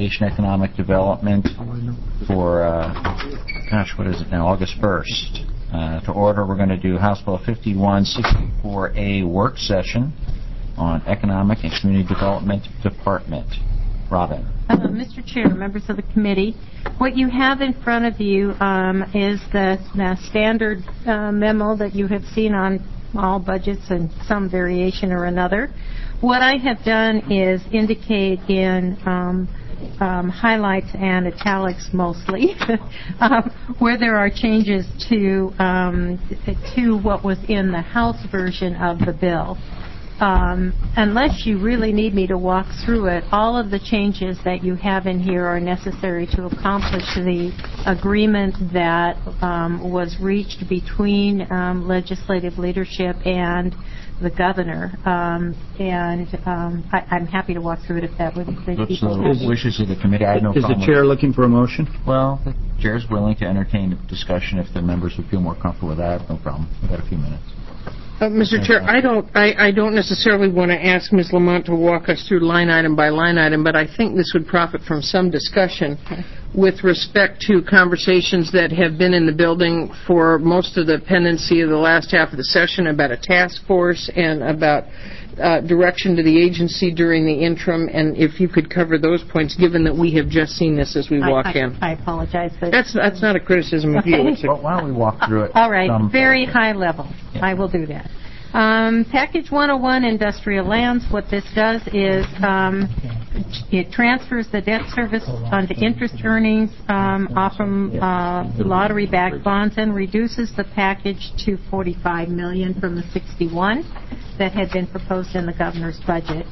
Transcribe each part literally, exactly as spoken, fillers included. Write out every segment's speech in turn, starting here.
Innovation Economic Development for, uh, gosh, what is it now, August first. Uh, to order, we're going to do House Bill fifty-one sixty-four A work session on Economic and Community Development Department. Robin. Uh, Mister Chair, members of the committee, what you have in front of you um, is the, the standard uh, memo that you have seen on all budgets and some variation or another. What I have done is indicate in um, um, highlights and italics mostly um, where there are changes to um, to what was in the House version of the bill. Um, unless you really need me to walk through it, all of the changes that you have in here are necessary to accomplish the agreement that um, was reached between um, legislative leadership and the governor. Um, and um, I, I'm happy to walk through it if that would make Looks people the happy. wishes of the committee. I have no Is problem the chair with looking for a motion? Well, the chair is willing to entertain a discussion if the members would feel more comfortable with that. No problem. We've got a few minutes. Uh, Mister Chair, I don't, I, I don't necessarily want to ask Miz Lamont to walk us through line item by line item, but I think this would profit from some discussion with respect to conversations that have been in the building for most of the pendency of the last half of the session about a task force and about uh, direction to the agency during the interim, and if you could cover those points, given that we have just seen this as we walk I, I, in. I apologize. But That's that's not a criticism of you. Okay. It's a, Well, why don't we walk through it? All right, some very point. high level. Yeah. I will do that. Um, Package one oh one, Industrial Lands, what this does is um, it transfers the debt service onto interest earnings um, off from uh, lottery-backed bonds and reduces the package to forty-five million dollars from the sixty-one that had been proposed in the governor's budget.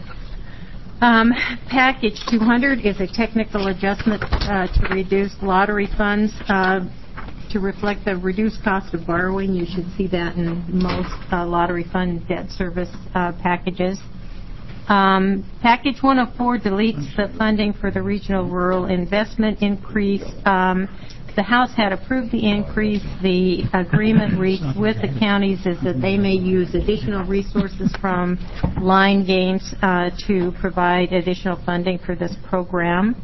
Um, package two hundred is a technical adjustment uh, to reduce lottery funds uh, to reflect the reduced cost of borrowing. You should see that in most uh, lottery fund debt service uh, packages. Um, package one oh four deletes the funding for the regional rural investment increase. Um, the House had approved the increase. The agreement reached with the counties is that they may use additional resources from line gains uh, to provide additional funding for this program.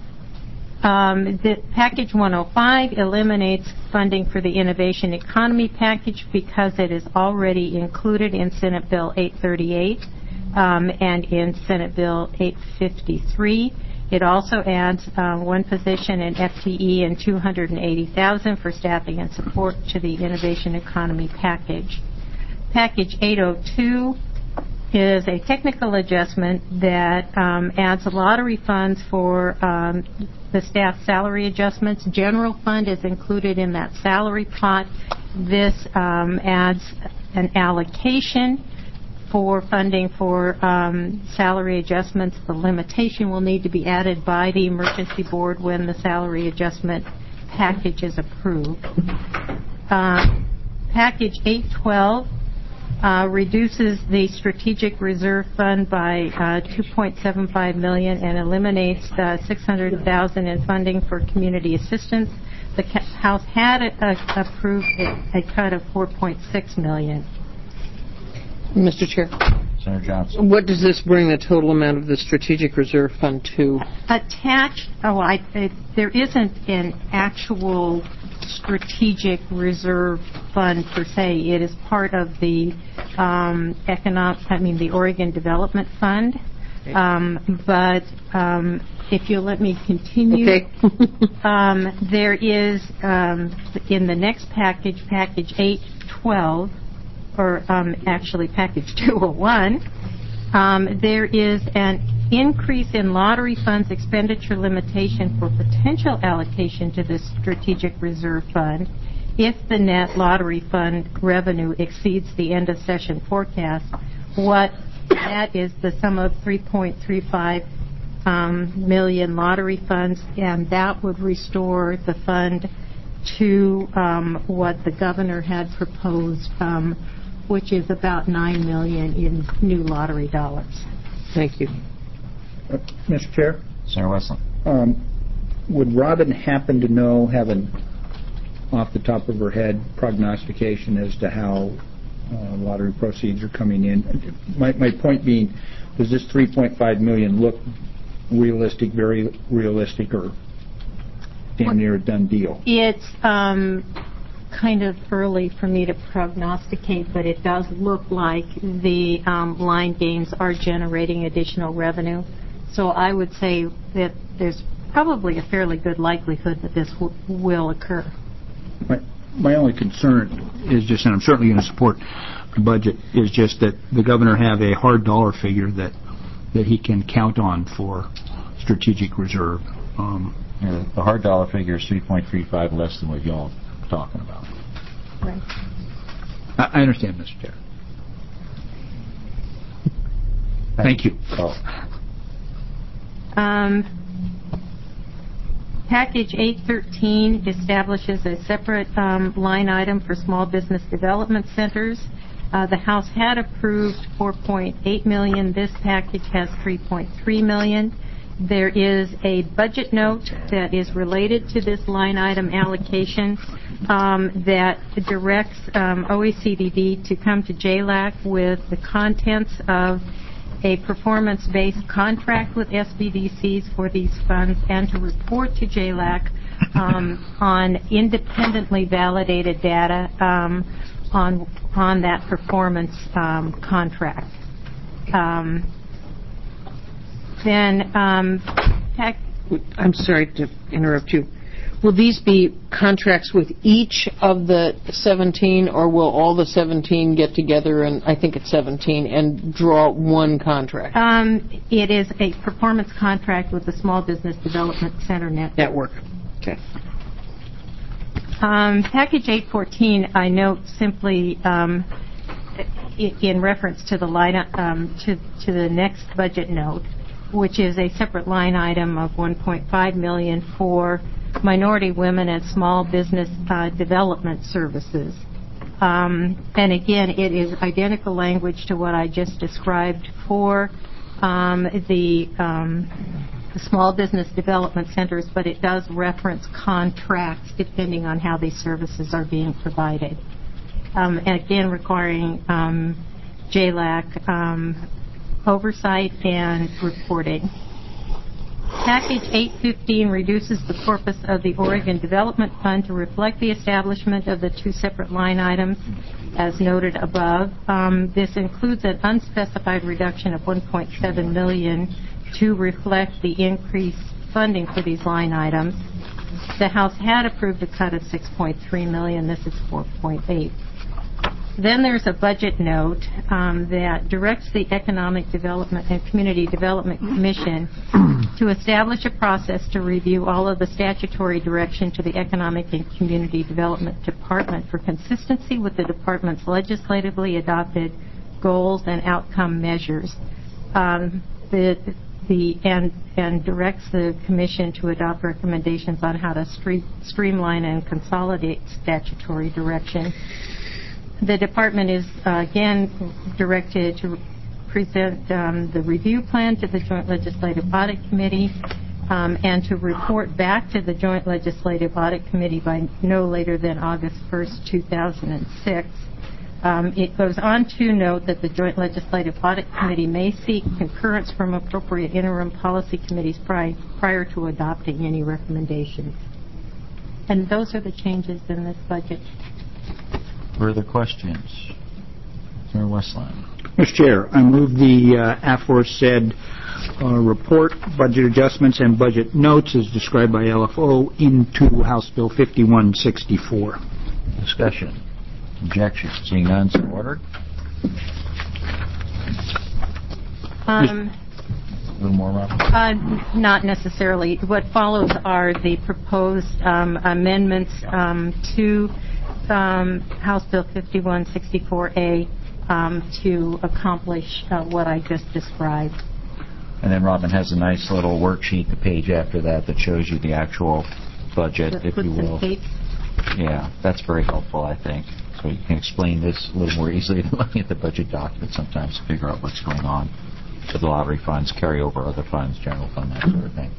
Um, the package one oh five eliminates funding for the Innovation Economy package because it is already included in Senate Bill eight thirty-eight um, and in Senate Bill eight fifty-three. It also adds uh, one position in F T E and two hundred eighty thousand dollars for staffing and support to the Innovation Economy package. Package eight oh two is a technical adjustment that um, adds lottery funds for um, the staff salary adjustments. General fund is included in that salary pot. This um, adds an allocation for funding for um, salary adjustments. The limitation will need to be added by the emergency board when the salary adjustment package is approved. Uh, package eight twelve Uh, reduces the strategic reserve fund by uh, two point seven five million dollars and eliminates uh, six hundred thousand dollars in funding for community assistance. The ca- House had uh, approved a, a cut of four point six million dollars. Mister Chair, Senator Johnson. what does this bring the total amount of the strategic reserve fund to? Attached, oh, I, it, there isn't an actual strategic reserve fund per se. It is part of the um, economic, I mean, the Oregon Development Fund. Um, but um, if you'll let me continue, Okay. um, there is um, in the next package, package eight twelve, or um, actually package two oh one, um, there is an increase in lottery funds expenditure limitation for potential allocation to the strategic reserve fund if the net lottery fund revenue exceeds the end of session forecast. What that is the sum of three point three five um, million lottery funds, and that would restore the fund to um, what the governor had proposed, um, which is about nine million in new lottery dollars. Thank you. Uh, Mister Chair? Senator Westland. Um, would Robin happen to know, have an off the top of her head prognostication as to how uh, lottery proceeds are coming in? My, my point being, does this three point five million dollars look realistic, very realistic, or damn near a done deal? It's um, kind of early for me to prognosticate, but it does look like the um, line games are generating additional revenue. So I would say that there's probably a fairly good likelihood that this w- will occur. My, my only concern is just, and I'm certainly going to support the budget, is just that the governor have a hard dollar figure that that he can count on for strategic reserve. Um, Yeah, the hard dollar figure is three point three five less than what y'all are talking about. Right. I, I understand, Mister Chair. Thank you. Oh. Um, Package eight thirteen establishes a separate um, line item for small business development centers. Uh, the House had approved four point eight million dollars. This package has three point three million dollars. There is a budget note that is related to this line item allocation um, that directs um, O E C D D to come to J LAC with the contents of a performance-based contract with S B D Cs for these funds and to report to J LAC um, on independently validated data um, on on that performance um, contract. Um, then, um, Pac- I'm sorry to interrupt you. Will these be contracts with each of the seventeen, or will all the seventeen get together, and I think it's seventeen, and draw one contract? um, it is a performance contract with the Small Business Development Center network. Network. Okay. Um, package eight fourteen, I note simply um, i- in reference to the line, um, to, to the next budget note, which is a separate line item of one point five million dollars for minority women and small business uh, development services. Um, and again, it is identical language to what I just described for um, the, um, the small business development centers, but it does reference contracts depending on how these services are being provided. Um, and again, requiring um, J LAC um, oversight and reporting. Package eight fifteen reduces the corpus of the Oregon Development Fund to reflect the establishment of the two separate line items as noted above. Um, this includes an unspecified reduction of one point seven million dollars to reflect the increased funding for these line items. The House had approved a cut of six point three million dollars. This is four point eight. Then there's a budget note um, that directs the Economic Development and Community Development Commission to establish a process to review all of the statutory direction to the Economic and Community Development Department for consistency with the department's legislatively adopted goals and outcome measures. Um, the the and and directs the Commission to adopt recommendations on how to stre- streamline and consolidate statutory direction. The department is, uh, again, directed to present um, the review plan to the Joint Legislative Audit Committee um, and to report back to the Joint Legislative Audit Committee by no later than August first, two thousand six. Um, it goes on to note that the Joint Legislative Audit Committee may seek concurrence from appropriate interim policy committees pri- prior to adopting any recommendations. And those are the changes in this budget. Further questions? Senator Westland. Mister Chair, I move the uh, aforesaid uh, report, budget adjustments, and budget notes as described by L F O into House Bill fifty-one sixty-four. Discussion. Objection. Seeing none, so ordered. Um, A little more, Rob? Uh, not necessarily. What follows are the proposed um, amendments um, to um, House Bill fifty-one sixty-four A um, to accomplish uh, what I just described. And then Robin has a nice little worksheet, the page after that, that shows you the actual budget, The if puts you and will. takes. Yeah, that's very helpful, I think. So you can explain this a little more easily than looking at the budget document sometimes to figure out what's going on with the lottery funds, carry over other funds, general fund, that sort of thing.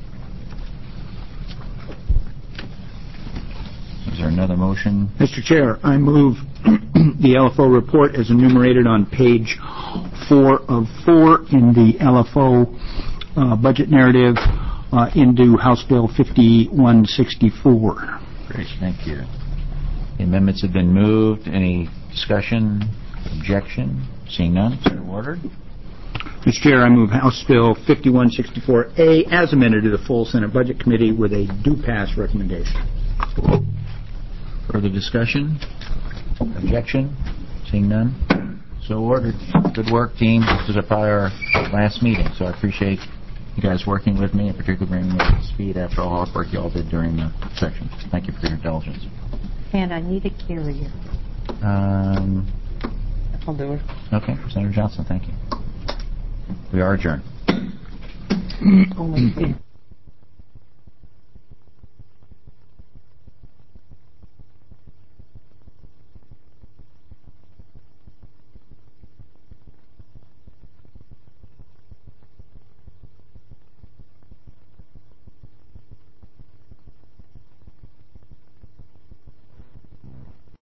Is there another motion? Mister Chair, I move the L F O report as enumerated on page four of four in the L F O uh, budget narrative uh, into House Bill fifty-one sixty-four. Great, thank you. The amendments have been moved. Any discussion, objection? Seeing none, so ordered. Mister Chair, I move House Bill fifty-one sixty-four A as amended to the full Senate Budget Committee with a do-pass recommendation. Further discussion? Objection? Seeing none? So ordered. Good work, team. This is probably our last meeting, so I appreciate you guys working with me and particularly bringing me up to speed after all the hard work you all did during the section. Thank you for your indulgence. And I need a carrier. Um, I'll do it. okay, Senator Johnson, thank you. We are adjourned. Only